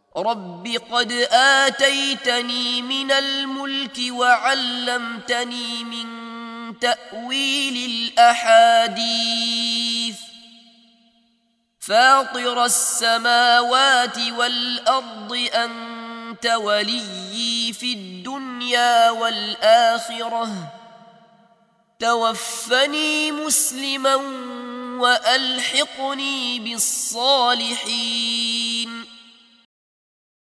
رب قد آتيتني من الملك وعلمتني من تأويل الأحاديث فاطر السماوات والأرض أنت وليي في الدنيا والآخرة توفني مسلما وألحقني بالصالحين